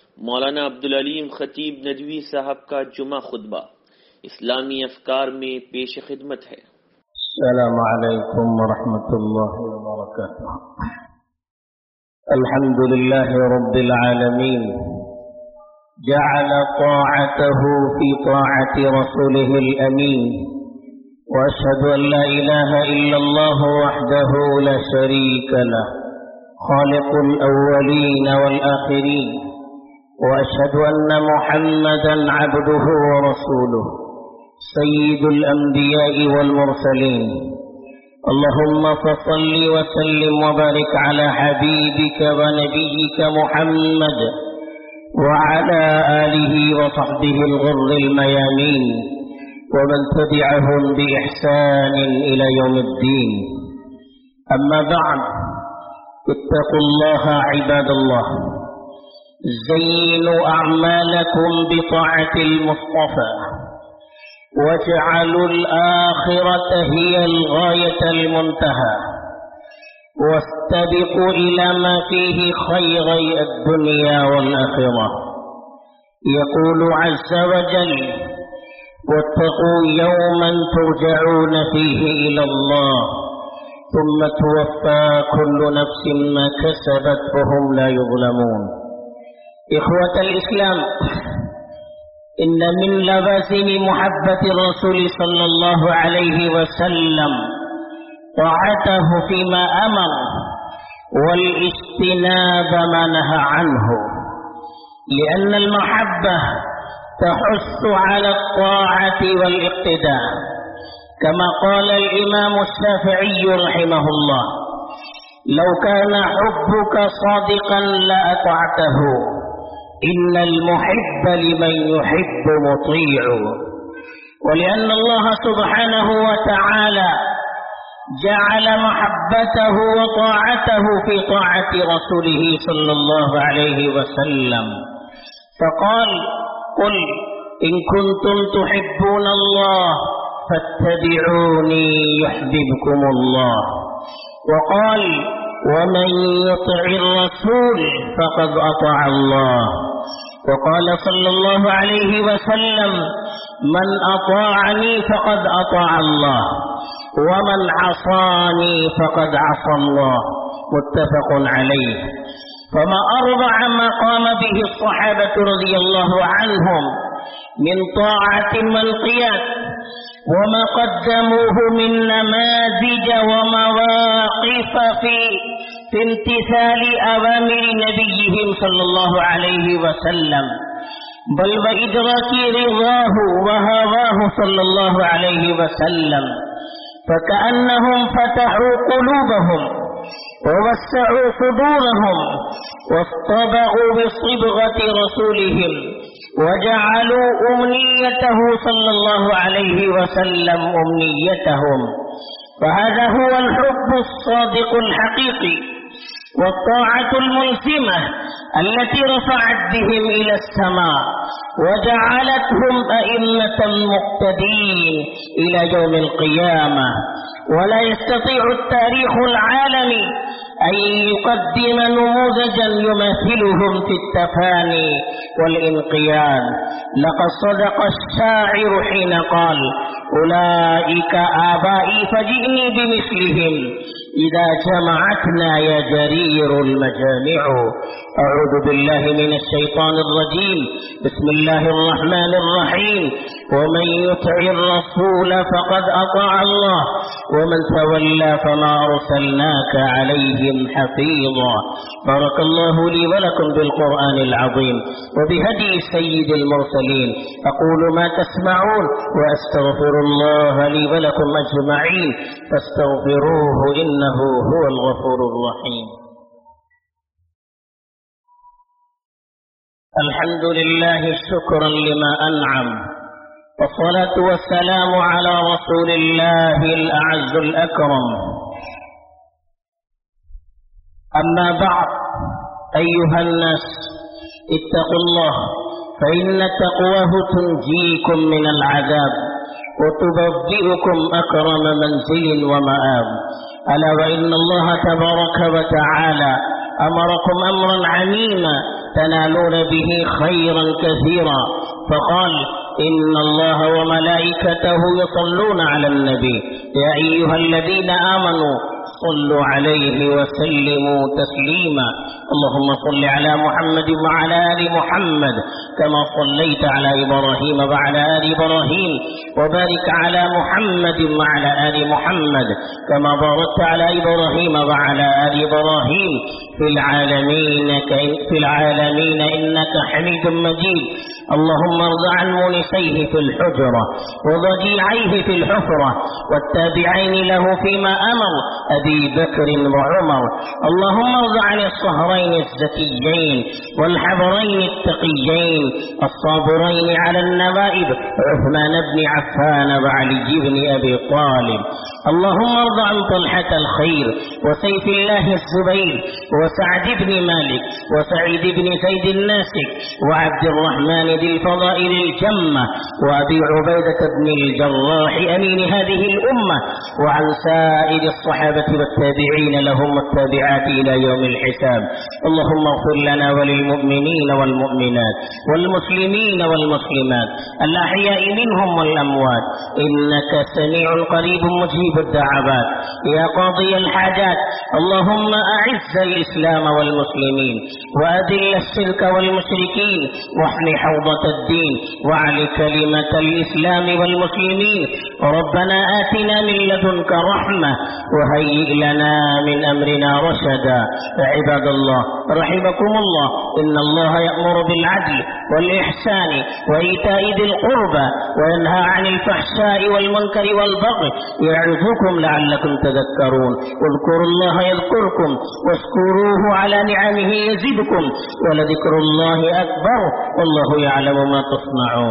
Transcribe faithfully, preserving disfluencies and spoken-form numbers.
मौलाना अब्दुल अलीम खतीब नदवी साहब का जुमा खुतबा इस्लामी अफकार में पेश खिदमत है। अस्सलामु अलैकुम व रहमतुल्लाहि व बरकातुहू। अल्हम्दुलिल्लाहि रब्बिल आलमीन जअल ताअतहू फी ताअति रसूलिहिल अमीन व अशहदु अन ला इलाहा इल्लल्लाह वहदहू ला शरीका लह खालिकुल अव्वलीन वल आखिरीन وأشهد أن محمدا عبده ورسوله سيد الأنبياء والمرسلين اللهم فصل وسلم وبارك على حبيبك ونبيك محمد وعلى آله وصحبه الغر الميامين ومن تبعهم بإحسان إلى يوم الدين. أما بعد، اتقوا الله عباد الله، زينوا أعمالكم بطاعة المصطفى واجعلوا الآخرة هي الغاية المنتهى واستبقوا إلى ما فيه خيري الدنيا والآخرة. يقول عز وجل: واتقوا يوما ترجعون فيه إلى الله ثم توفى كل نفس ما كسبت وهم لا يظلمون. إخوة الإسلام، إن من لوازم محبة الرسول صلى الله عليه وسلم طاعته فيما أمر والاجتناب ما نهى عنه، لأن المحبة تحث على الطاعة والاقتداء، كما قال الإمام الشافعي رحمه الله: لو كان حبك صادقا لأطعته، إن المحب لمن يحب مطيع. ولأن الله سبحانه وتعالى جعل محبته وطاعته في طاعة رسوله صلى الله عليه وسلم، فقال: قل إن كنتم تحبون الله فاتبعوني يحببكم الله. وقال: ومن يطع الرسول فقد أطاع الله. وقال صلى الله عليه وسلم: من أطاعني فقد أطاع الله ومن عصاني فقد عصى الله. متفق عليه. فما أرضع ما قام به الصحابة رضي الله عنهم من طاعة وانقياد، وما قدموه من نماذج ومواقف في في امتثال أوامر نبيهم صلى الله عليه وسلم، بل وإدراك رضاه وهواه صلى الله عليه وسلم، فكأنهم فتحوا قلوبهم ووسعوا صدورهم واصطبغوا بصبغة رسولهم وجعلوا أمنيته صلى الله عليه وسلم أمنيتهم. فهذا هو الحب الصادق الحقيقي والطاعة الملزمة التي رفعت بهم إلى السماء وجعلتهم أئمة مقتدين إلى يوم القيامة. ولا يستطيع التاريخ العالمي أن يقدم نموذجا يمثلهم في التفاني والانقياد. لقد صدق الشاعر حين قال: أولئك آبائي فجئني بمثلهم إذا جمعتنا يا جرير المجامع. أعوذ بالله من الشيطان الرجيم. بسم الله الرحمن الرحيم. ومن يطع الرسول فقد أطاع الله ومن تولى فما أرسلناك عليهم حفيظا. بارك الله لي ولكم بالقرآن العظيم وبهدي سيد المرسلين. أقول ما تسمعون وأستغفر الله لي ولكم أجمعين فاستغفروه إنه هو الغفور الرحيم. الحمد لله شكرا لما أنعم، والصلاة والسلام على رسول الله الأعز الأكرم. أما بعد، أيها الناس اتقوا الله، فإن تقواه تنجيكم من العذاب وتبوئكم أكرم منزل ومآب. ألا وإن الله تبارك وتعالى أمركم أمرا عميما تنالون به خيرا كثيرا. فقال إن الله وملائكته يصلون على النبي يا أيها الذين آمنوا صلوا عليه وسلموا تسليما. اللهم صل على محمد وعلى آل محمد كما صليت على إبراهيم وعلى آل إبراهيم، وبارك على محمد وعلى آل محمد كما باركت على إبراهيم وعلى آل إبراهيم في العالمين في العالمين إنك حميد مجيد. اللهم ارض عن مونسيه في الحجرة وضجيعيه في الحفرة والتابعين له فيما أمر أبي بكر وعمر. اللهم ارض عن الصهرين الزكيين والحبرين التقيين الصابرين على النوائب عثمان بن عفان وعلي بن أبي طالب. اللهم ارض عن طلحة الخير وسيف الله الزبير وسعد بن مالك وسعيد بن زيد الناسك وعبد الرحمن ذي الفضائل الجمة وأبي عبيدة بن الجراح أمين هذه الأمة، وعن سائر الصحابة والتابعين لهم التابعات إلى يوم الحساب. اللهم اغفر لنا وللمؤمنين والمؤمنات والمسلمين والمسلمات الأحياء منهم والأموات إنك سميع قريب مجيب الدعوات يا قاضي الحاجات. اللهم أعز الإسلام والمسلمين وأذل الشرك والمشركين واحم حوضة الدين وعل كلمة الإسلام والمسلمين. ربنا آتنا من لدنك رحمة وهيئ لنا من أمرنا رشدا. عباد الله رحمكم الله، إن الله يأمر بالعدل والإحسان وإيتاء ذي القربى وينهى عن الفحشاء والمنكر والبغي يعظكم لعلكم تذكرون. اذكروا الله يذكركم واشكروه على نعمه يزدكم ولذكر الله أكبر والله يعلم ما تصنعون.